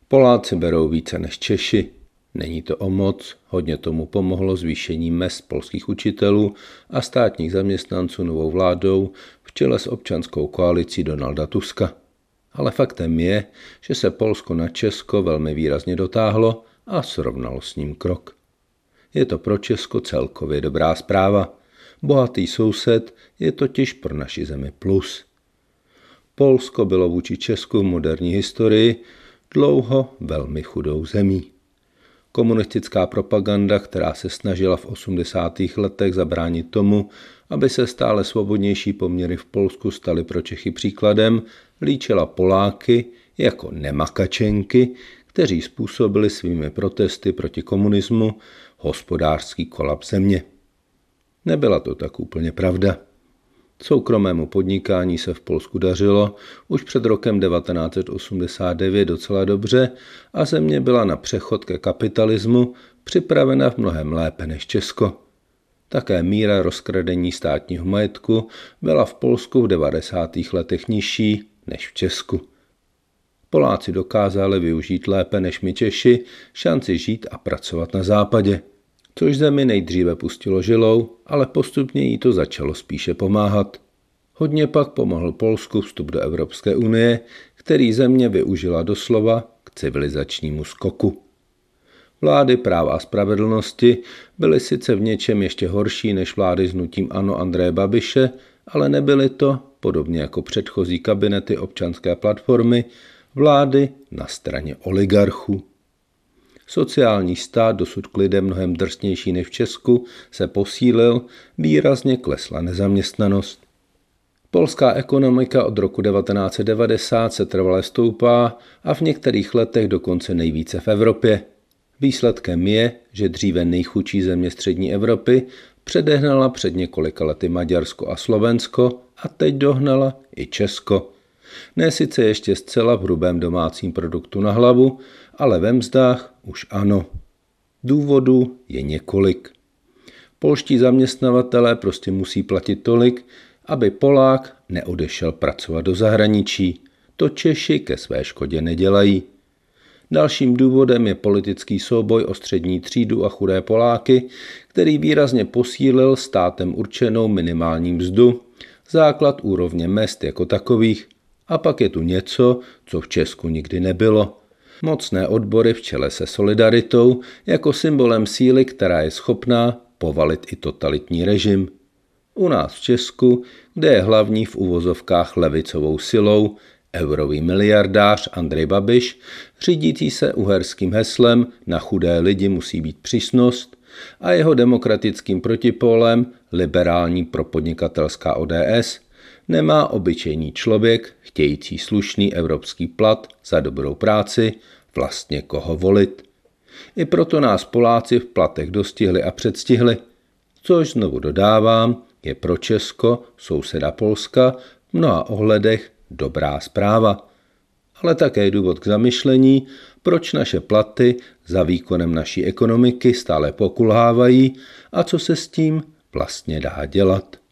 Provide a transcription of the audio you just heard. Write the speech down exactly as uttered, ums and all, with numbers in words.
Poláci berou více než Češi. Není to o moc, hodně tomu pomohlo zvýšení mezd polských učitelů a státních zaměstnanců novou vládou v čele s občanskou koalicí Donalda Tuska. Ale faktem je, že se Polsko na Česko velmi výrazně dotáhlo a srovnalo s ním krok. Je to pro Česko celkově dobrá zpráva. Bohatý soused je totiž pro naši zemi plus. Polsko bylo vůči Česku v moderní historii dlouho velmi chudou zemí. Komunistická propaganda, která se snažila v osmdesátých letech zabránit tomu, aby se stále svobodnější poměry v Polsku staly pro Čechy příkladem, líčila Poláky jako nemakačenky, kteří způsobili svými protesty proti komunismu hospodářský kolaps země. Nebyla to tak úplně pravda. Soukromému podnikání se v Polsku dařilo už před rokem devatenáct set osmdesát devět docela dobře a země byla na přechod ke kapitalismu připravena v mnohem lépe než Česko. Také míra rozkradení státního majetku byla v Polsku v devadesátých letech nižší než v Česku. Poláci dokázali využít lépe než my Češi šanci žít a pracovat na západě, což zemi nejdříve pustilo žilou, ale postupně jí to začalo spíše pomáhat. Hodně pak pomohl Polsku vstup do Evropské unie, který země využila doslova k civilizačnímu skoku. Vlády Práva a spravedlnosti byly sice v něčem ještě horší než vlády s hnutím ANO Andreje Babiše, ale nebyly to, podobně jako předchozí kabinety občanské platformy, vlády na straně oligarchů. Sociální stát, dosud k lidem mnohem drsnější než v Česku, se posílil, výrazně klesla nezaměstnanost. Polská ekonomika od roku devatenáct set devadesát se trvale stoupá a v některých letech dokonce nejvíce v Evropě. Výsledkem je, že dříve nejchudší země střední Evropy předehnala před několika lety Maďarsko a Slovensko a teď dohnala i Česko. Ne sice ještě zcela v hrubém domácím produktu na hlavu, ale ve mzdách už ano. Důvodů je několik. Polští zaměstnavatelé prostě musí platit tolik, aby Polák neodešel pracovat do zahraničí. To Češi ke své škodě nedělají. Dalším důvodem je politický souboj o střední třídu a chudé Poláky, který výrazně posílil státem určenou minimální mzdu, základ úrovně mezd jako takových. A pak je tu něco, co v Česku nikdy nebylo. Mocné odbory v čele se solidaritou jako symbolem síly, která je schopná povalit i totalitní režim. U nás v Česku, kde je hlavní v uvozovkách levicovou silou eurový miliardář Andrej Babiš, řídící se uherským heslem na chudé lidi musí být přísnost a jeho demokratickým protipólem liberální propodnikatelská O D S, nemá obyčejný člověk, chtějící slušný evropský plat za dobrou práci, vlastně koho volit. I proto nás Poláci v platech dostihli a předstihli, což znovu dodávám, je pro Česko, souseda Polska, v mnoha ohledech dobrá zpráva. Ale také důvod k zamyšlení, proč naše platy za výkonem naší ekonomiky stále pokulhávají a co se s tím vlastně dá dělat.